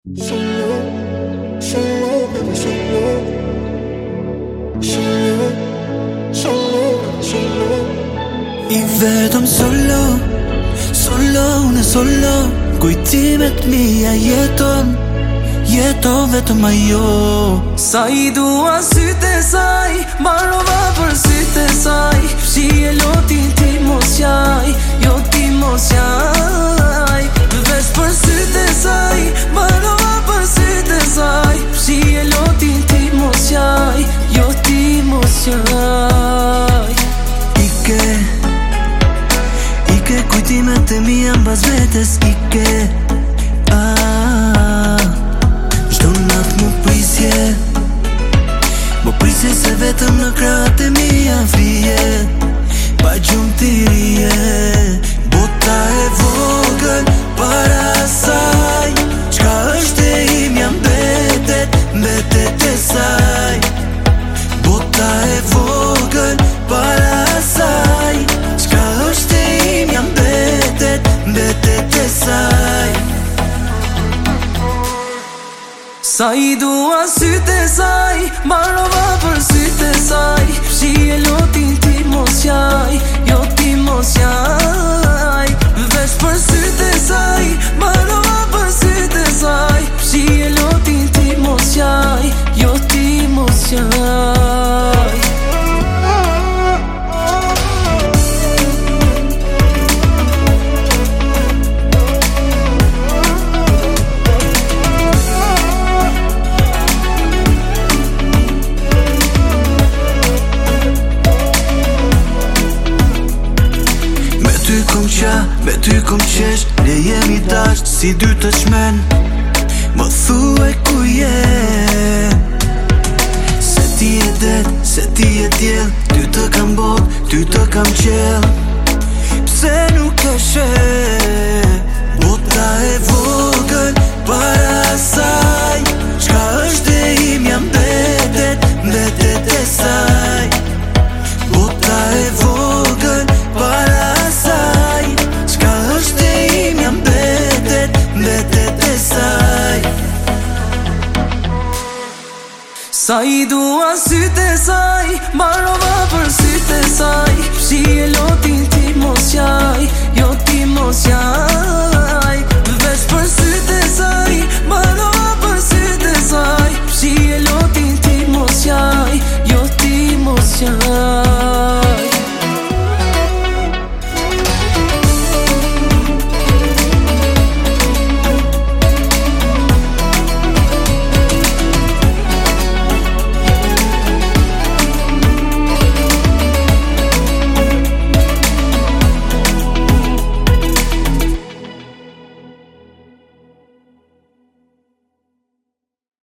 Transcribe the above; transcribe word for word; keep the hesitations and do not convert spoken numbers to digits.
Solo, solo, baby, solo. Solo, solo, baby, solo. I vetëm solo, solo, unë solo. Kujtimet mija jeton, jeton vetëm ajo. Sa i dua sytë e saj, mbarova për sytë e saj. Si e lotin ti mos jaj, jo ti mos jaj. Vesh për sytë e saj, mbarova për sytë e saj. Si e lotin ti mos jaj, jo ti mos jaj. Ike, ike kujtimet e mija mbas vetes, ike. Ah, çdo natë më prisje, më prisje se vetëm në krahët e mija fije. Pa gjumë t'i rije, bota e vogël para saj. Qka është e imja mbetet, mbetet e saj. Bota e vogël para saj. Qka është e imja mbetet, mbetet e saj. Sa i dua sytë e saj, mbarova për sytë e saj. Si e lotin ti mos jaj, jo ti mos jaj. Vesh për sytë e saj, mbarova për sytë e saj. Si e lotin ti mos jaj, jo ti mos jaj. Me ty kom qesh, ne jemi dasht si dy të qmen. Më thuaj ku je, se ti e det, se ti e djel. Ty të kam bot, ty të kam qel. Pse nuk e she, bota e vogël para saj. Qka është e imja mbetet, mbetet e saj. Bota e vogël para saj. Mbetet e saj. Sa i dua sytë e saj, mbarova për sytë e saj. Si e lotin ti mos jaj, jo ti mos jaj.